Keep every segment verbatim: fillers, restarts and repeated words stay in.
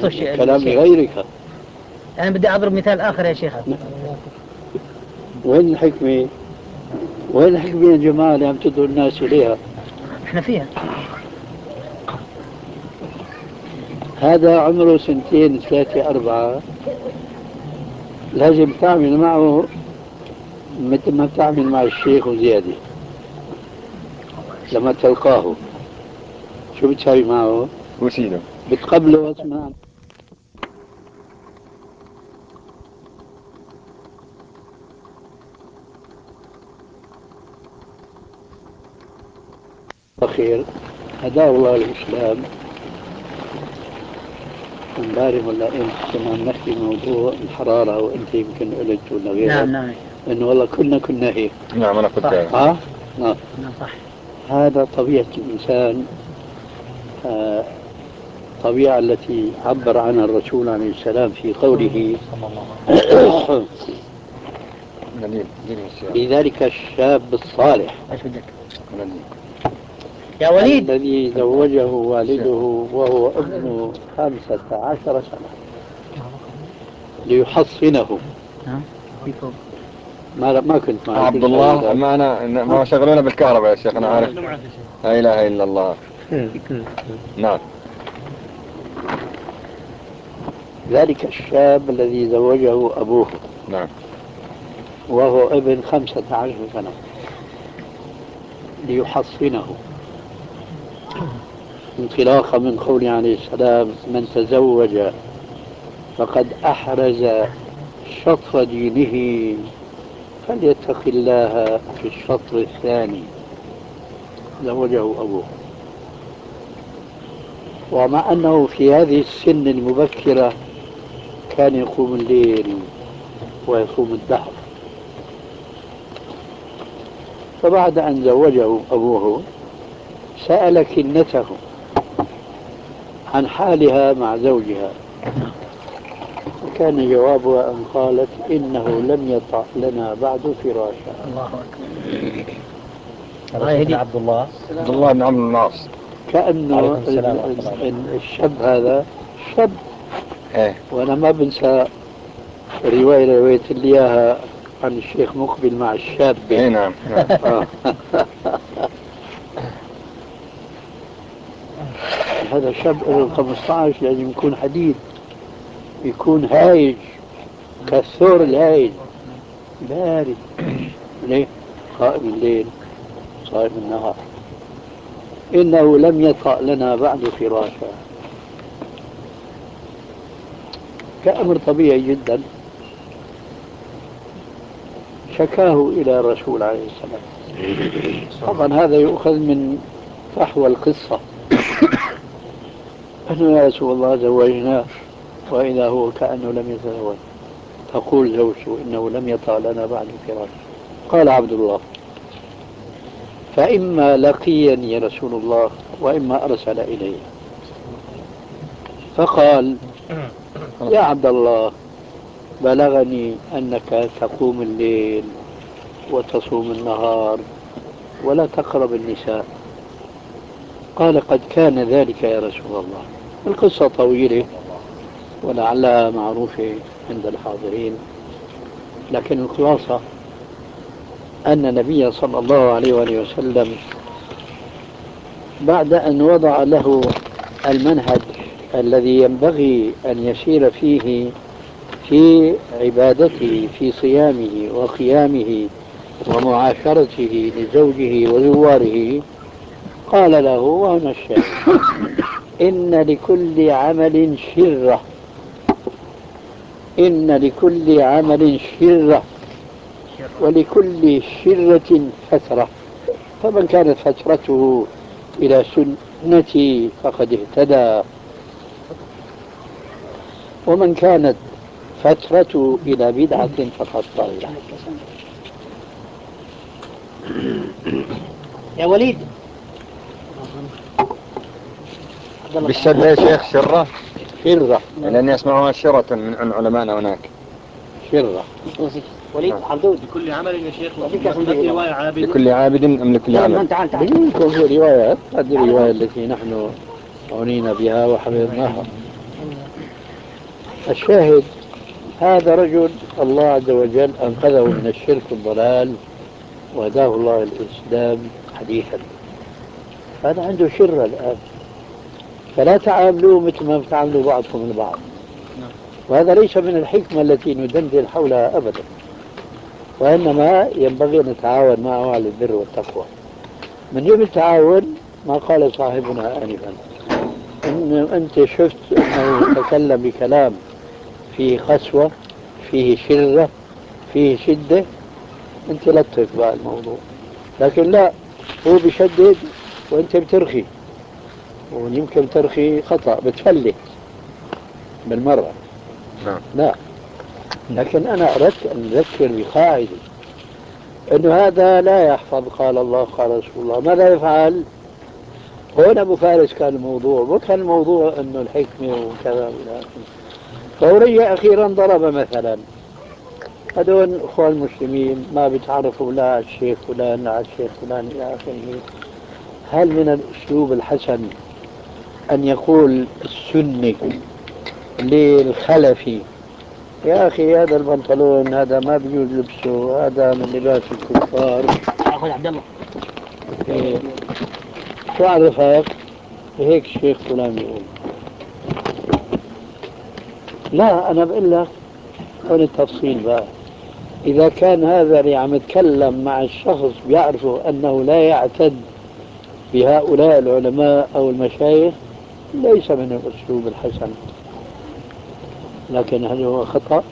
قصته الشيء كلام غيرك. أنا بدي أضرب مثال آخر يا شيخ. وين الحكمة؟ وين الحكمة يا جماعة اللي عم تدعو الناس إليها؟ إحنا فيها. هذا عمره سنتين ثلاثة أربعة، لازم تعمل معه مثل ما تعمل مع الشيخ وزيادة. لما تلقاه شو بتسوي معه؟ وسيله بتقبله واسمع خير. هداه الله الإسلام. امبارح ولا امس كنا نحكي موضوع الحرارة، وانت يمكن قلت ولا غيرك. نعم نعم. انه والله كلنا كنا هيك. نعم انا قلت هذا. اه نعم نعم صح. هذا طبيعة الإنسان، آه طبيعة التي عبر عنها الرسول عليه السلام في قوله لذلك الشاب الصالح يا وليد الذي زوجه والده وهو ابن خمسة عشر سنة ليحصنه. ما ما كنت معي عبد الله معنا ما شغلونا بالكهرباء يا شيخ. انا عارف. لا اله الا الله. نعم. ذلك الشاب الذي زوجه أبوه نعم وهو ابن خمسة عشر سنة ليحصنه، انطلاقا من قوله عليه السلام من تزوج فقد أحرز شطر دينه فليتق الله في الشطر الثاني. زوجه أبوه، ومع أنه في هذه السن المبكرة كان يقوم الليل ويصوم الدهر. فبعد أن زوجه أبوه سأل كنته عن حالها مع زوجها، وكان جوابها أن قالت إنه لم يطع لنا بعد فراشا. الله أكبر. الله يهدي. عبد الله عبد الله بن عمرو بن العاص. كأنه الشاب هذا شاب. ايه. وأنا ما بنسى رواية رويت لي إياها عن الشيخ مقبل مع الشاب. اي نعم نعم. آه. هذا شاب له خمسة عشر لازم يكون حديد، يكون هايج كالثور الهايج بارد. ليه؟ قائم الليل صائم النهار. إنه لم يطأ لنا بعد فراشا. كأمر طبيعي جدا شكاه إلى الرسول عليه السلام. طبعا هذا يؤخذ من فحوى القصة أنه يا رسول الله زوجناه وإذا هو كأنه لم يتزوج. تقول زوجته إنه لم يطأ لنا بعد فراش. قال عبد الله فإما لقيني رسول الله وإما أرسل إلي. فقال يا عبد الله بلغني أنك تقوم الليل وتصوم النهار ولا تقرب النساء. قال قد كان ذلك يا رسول الله. القصة طويلة ولعلها معروفة عند الحاضرين، لكن الخلاصة أن النبي صلى الله عليه وآله وسلم بعد أن وضع له المنهج الذي ينبغي أن يسير فيه في عبادته في صيامه وقيامه ومعاشرته لزوجه وزواره، قال له وهنا الشاهد إن لكل عمل شرة إن لكل عمل شرة ولكل شرة فترة، فمن كانت فترته إلى سنتي فقد اهتدى، ومن كانت فترته إلى بدعة فقد ضل. يا وليد بالشد يا شيخ شرة شرة لأني أسمعها شرة من عن علمائنا هناك. شرة وليد عبدود لكل عمل يا شيخ. وفي رواية عابد لكل عابد أم لكل عمل؟ تعال تعال. بيكون في روايات، هذه الرواية التي نحن عنينا بها وحفظناها. الشاهد هذا رجل الله عز وجل أنقذه من الشرك والضلال وهداه الله الإسلام حديثا، هذا عنده شرة الآن، فلا تعاملوا مثل ما بتعاملوا بعضكم البعض. وهذا ليس من الحكمة التي ندندن حولها أبدا، وإنما ينبغي أن نتعاون معه على البر والتقوى. من يوم التعاون ما قال صاحبنا آنفا إن أنت شفت أنه تكلم بكلام فيه قسوة، فيه شرة، فيه شدة، أنت لطف بقى الموضوع، لكن لا، هو بيشدد وأنت بترخي، ويمكن ترخي خطأ بتفلت بالمرة. نعم. لا، لكن أنا أردت أن أذكر بقاعدة أنه هذا لا يحفظ قال الله قال رسول الله. ماذا يفعل؟ هنا أبو فارس كان الموضوع، وكان الموضوع أنه الحكمة وكذا وإلى آخره، فورية أخيرا ضرب مثلا. هذول إخوان المسلمين ما بيتعرفوا لا على الشيخ فلان لا على الشيخ فلان إلى آخره. هل من الأسلوب الحسن أن يقول السني للخلفي يا أخي هذا البنطلون هذا ما بيجوز لبسه، هذا من لباس الكفار؟ أخذ عبد الله. إيه. شو عرفك؟ هيك الشيخ فلان يقول. لا، أنا بقول لك هون التفصيل بقى. إذا كان هذا اللي عم يتكلم مع الشخص بيعرفوا أنه لا يعتد بهؤلاء العلماء أو المشايخ، ليس من الأسلوب الحسن. لكن هل هو خطأ؟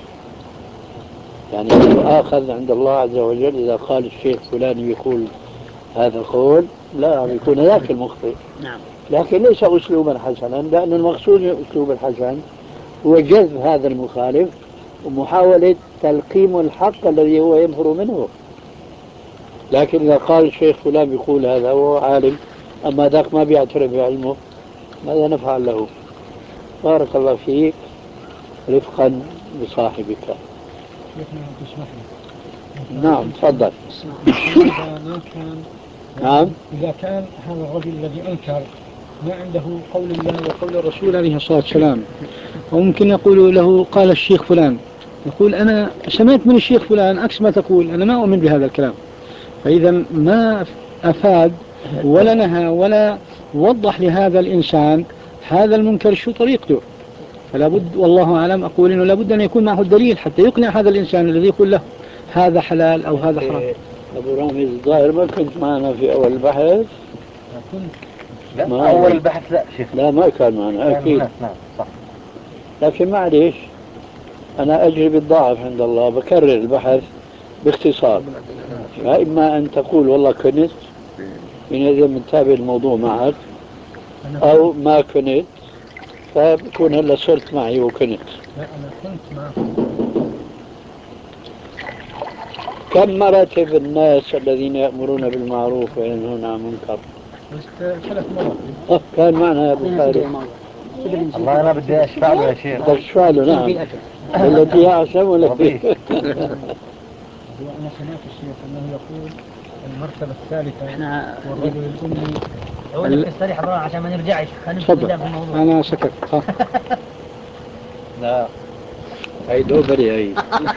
يعني آخذ عند الله عز وجل إذا قال الشيخ فلان يقول هذا القول، لا يكون ذاك المخطئ. نعم. لكن ليس أسلوبا حسنا، لأن المقصود من الأسلوب الحسن هو جذب هذا المخالف ومحاولة تلقيم الحق الذي هو يظهر منه. لكن إذا قال الشيخ فلان يقول هذا هو عالم أما ذاك ما بيعترف بعلمه، ماذا نفعل له؟ بارك الله فيك، رفقا بصاحبك. شيخنا تسمح لي. نعم تفضل. إذا ما كان نعم. إذا كان هذا الرجل الذي أنكر ما عنده قول الله وقول الرسول عليه الصلاة والسلام، وممكن يقول له قال الشيخ فلان، يقول أنا سمعت من الشيخ فلان عكس ما تقول، أنا ما أؤمن بهذا الكلام. فإذا ما أفاد ولا نهى ولا وضح لهذا الإنسان هذا المنكر شو طريقته. فلا بد والله أعلم أقول إنه لابد أن يكون معه الدليل حتى يقنع هذا الإنسان الذي يقول له هذا حلال أو هذا حرام. أبو رامز الظاهر ما كنت معنا في أول البحث. كنت لا ما أول البحث لا شيخ، لا ما كان معنا أكيد. نعم صح. لكن معليش، أنا أجري بالضعف عند الله بكرر البحث باختصار. فإما أن تقول والله كنت حينئذ بنتابع الموضوع معك، أو ما كنت فبكون هلا صرت معي وكنت. لا أنا كنت معه. كم مراتب الناس الذين يأمرون بالمعروف وينهون عن المنكر؟ ثلاث مرات. أه كان معنا أبو فارس. الله أنا بدي أشفع له يا شيخ. بدك تشفع له؟ نعم. التي هي أحسن ولا فيه؟ هو أنا سمعت الشيخ أنه يقول المرتبة الثالثة احنا والرجل الأمي. أقول لك استريح برا عشان ما نرجعش، خلينا نمشي تفضل. قدام في الموضوع. أنا سكت. لا هاي دوبري هاي.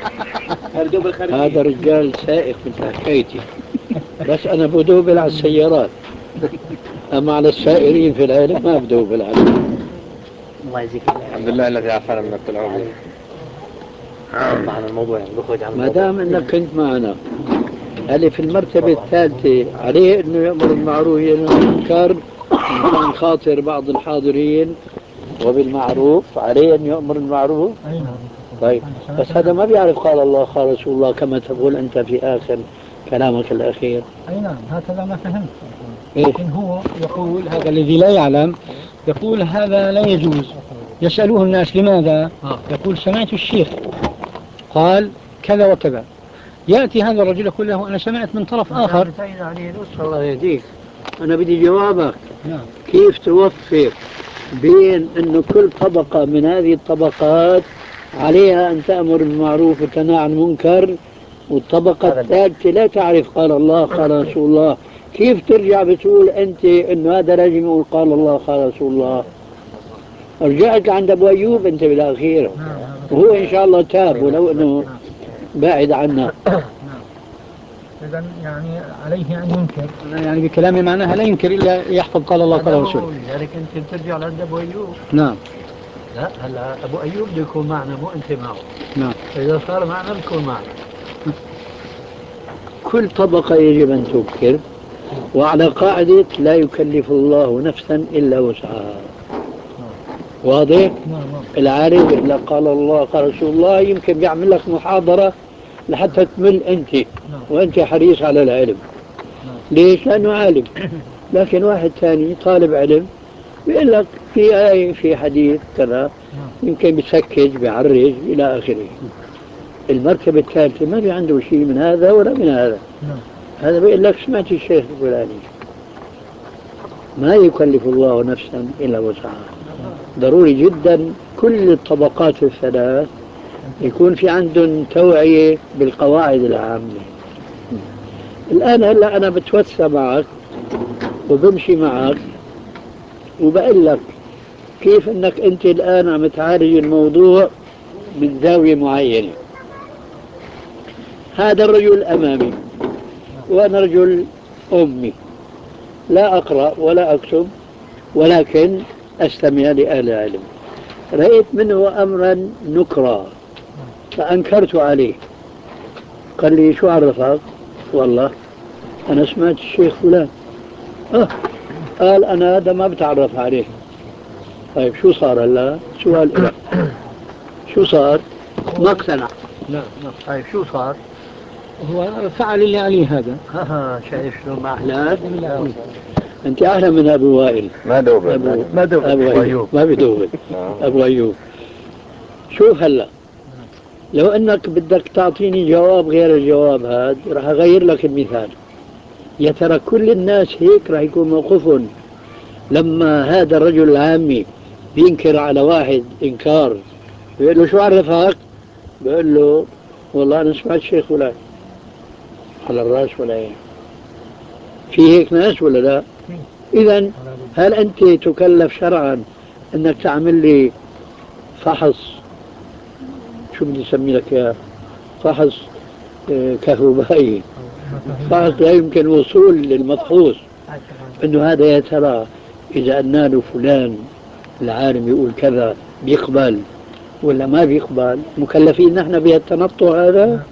هذا رجال سائق مثل حكايتي، بس أنا بدوبل على السيارات، أما على السائرين في العالم ما بدوبل عليهم. الله يجزيك الحمد لله الذي عافانا من التلعب. يطلع عن الموضوع يعني بخرج عن ما الموضوع. دام أنك كنت معنا، هل في المرتبة الثالثة عليه أنه يأمر بالمعروف وينهى عن المنكر عشان خاطر بعض الحاضرين، وبالمعروف عليه أن يأمر بالمعروف؟ طيب بس هذا ما بيعرف قال الله قال رسول الله كما تقول أنت في آخر كلامك الأخير. أي نعم هكذا ما فهمت. إيه؟ لكن هو يقول هذا الذي لا يعلم، يقول هذا لا يجوز. يسألوه الناس لماذا؟ يقول سمعت الشيخ قال كذا وكذا. يأتي هذا الرجل يقول له أنا سمعت من طرف آخر. الله يهديك، أنا بدي جوابك. نعم. كيف توفق بين أنه كل طبقة من هذه الطبقات عليها أن تأمر بالمعروف وتنهى عن المنكر، والطبقة الثالثة لا تعرف قال الله قال رسول الله؟ كيف ترجع بتقول أنت أنه هذا لازم يقول قال الله قال رسول الله؟ رجعت عند أبو أيوب أنت بالأخير، وهو إن شاء الله تاب ولو أنه بعد عنا. إذا يعني عليه أن ينكر، يعني بكلامي معناها لا ينكر إلا يحفظ قال الله قال رسوله. لذلك أنت بترجع لعند أبو أيوب. نعم. لا هلا أبو أيوب بده يكون معنا مو أنت معه. نعم. إذا صار معنا بيكون معنا. كل طبقة يجب أن تنكر، وعلى قاعدة لا يكلف الله نفسا إلا وسعها. واضح؟ العارف إلا قال الله قال رسول الله يمكن بيعمل لك محاضرة لحتى تمل أنت، وأنت حريص على العلم. ليش؟ لأنه عالم. لكن واحد ثاني طالب علم بيقول لك في آية في حديث كذا، يمكن بيسكج بيعرج إلى آخره. المرتبة الثالثة ما في عنده شيء من هذا ولا من هذا. هذا بيقول لك سمعت الشيخ الفلاني. ما يكلف الله نفسا إلا وسعها. ضروري جدا كل الطبقات الثلاث يكون في عندهم توعية بالقواعد العامة. الآن هلا أنا بتوسع معك وبمشي معك وبقول لك كيف أنك أنت الآن عم تعالج الموضوع من زاوية معينة. هذا الرجل أمامي وأنا رجل أمي، لا أقرأ ولا أكتب ولكن أستمع لأهل العلم. رأيت منه أمرا نكرا فأنكرت عليه. قال لي شو عرفك؟ والله أنا سمعت الشيخ فلان. أه. قال أنا هذا ما بتعرف عليه. طيب شو صار هلا؟ سؤال لك، شو صار؟ ما اقتنع. لا لا. طيب شو صار؟ هو فعل اللي عليه هذا. ها شايف شلون ما أحلى؟ أنت أحلى من أبو وائل. ما دوبل أبو ما دوبل أبو أيوب ما بدوبل. أبو أيوب شوف هلا، لو أنك بدك تعطيني جواب غير الجواب هذا راح أغير لك المثال. يا ترى كل الناس هيك راح يكون موقفهم لما هذا الرجل العامي بينكر على واحد إنكار، بيقول له شو عرفك؟ بيقول له والله أنا سمعت شيخ فلان. على الرأس ولا إيه؟ في هيك ناس ولا لا؟ إذا هل أنت تكلف شرعا أنك تعمل لي فحص، شو بدي أسمي لك يا فحص آه، كهربائي، فحص لا يمكن الوصول للمفحوص أنه هذا يا ترى إذا أن له فلان العالم يقول كذا بيقبل ولا ما بيقبل؟ مكلفين نحن بهالتنطع هذا؟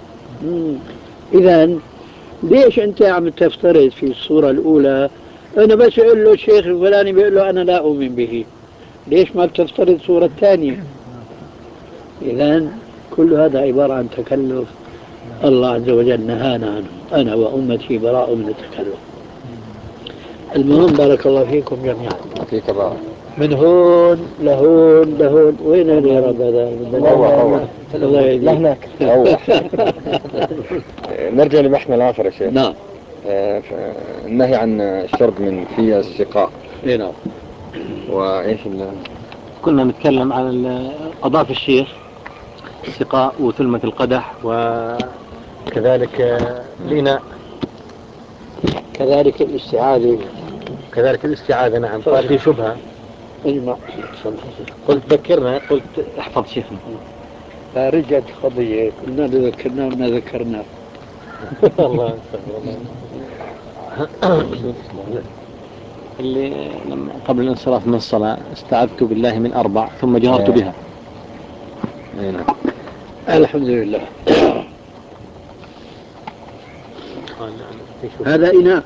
إذا ليش أنت عم تفترض في الصورة الأولى أنا بس أقول له الشيخ الفلاني بيقول له أنا لا أؤمن به؟ ليش ما بتفترض صورة الثانية؟ إذا كل هذا عبارة عن تكلف الله عز وجل نهانا عنه. أنا وأمتي براء من التكلف. المهم بارك الله فيكم جميعا. فيك الله. من هون لهون لهون وين يا رب هذا؟ روح الله يهديك. لهناك روح. نرجع لبحثنا الآخر يا شيخ. نعم. آه، النهي عن الشرب من في السقاء. اي نعم. وايش ال كنا نتكلم عن أضاف الشيخ السقاء وثلمة القدح وكذلك الإناء، كذلك الاستعاذة، كذلك الاستعاذة. نعم. قال في شبهة. اجمع. قلت ذكرنا، قلت احفظ شيخنا. فرجعت قضية كنا ذكرنا وما ذكرنا. الله الله. اللي لما قبل الانصراف من الصلاة استعذت بالله من أربع ثم جهرت بها. نعم. الحمد لله. هذا إناء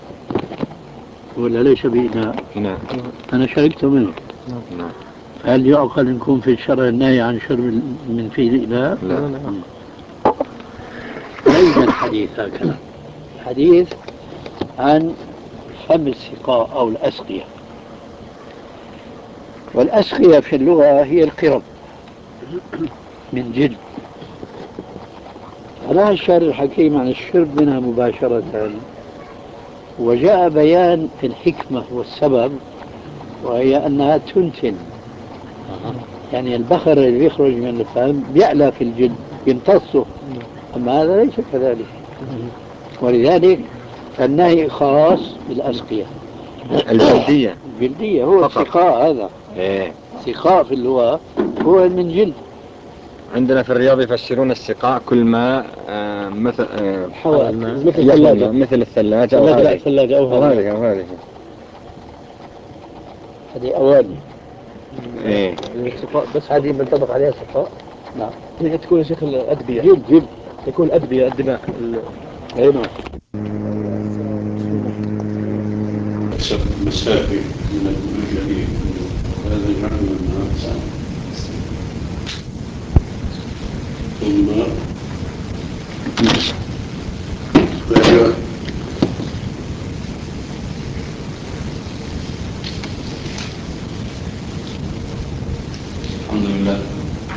ولا ليس بإناء؟ نعم. أنا شربت منه. نعم. هل يعقل أن يكون في الشرع النهي عن شرب من فيه الإناء؟ لا. ليس الحديث هكذا. الحديث عن فم السقاء أو الأسقية، والأسقية في اللغة هي القرب من جلد. نهى الشارع الحكيم عن الشرب منها مباشرة، وجاء بيان الحكمة والسبب، وهي أنها تنتن. يعني البخر اللي يخرج من الفم بيعلى في الجلد يمتصه، أما هذا ليس كذلك. ولذلك النهي خاص بالأسقية الجلدية. الجلدية هو السقاء هذا. إيه. سقاء في اللغة هو من جلد. عندنا في الرياض يفسرون السقاء كل ما آه مثل آه حوالي مثل يخرج الثلاجة، مثل الثلاجة أو ثلاجة هذه ثلاجة أو أو هذه هذه أو هذه. هذه أواني. إيه. السقاء بس هذه بنطبق عليها سقاء. نعم. هي تكون يا شيخ الأدبية، جلد جلد تكون الأدبية الدماء. أي نعم. مسافر من المجرمين هذا المعنى الناقص ثم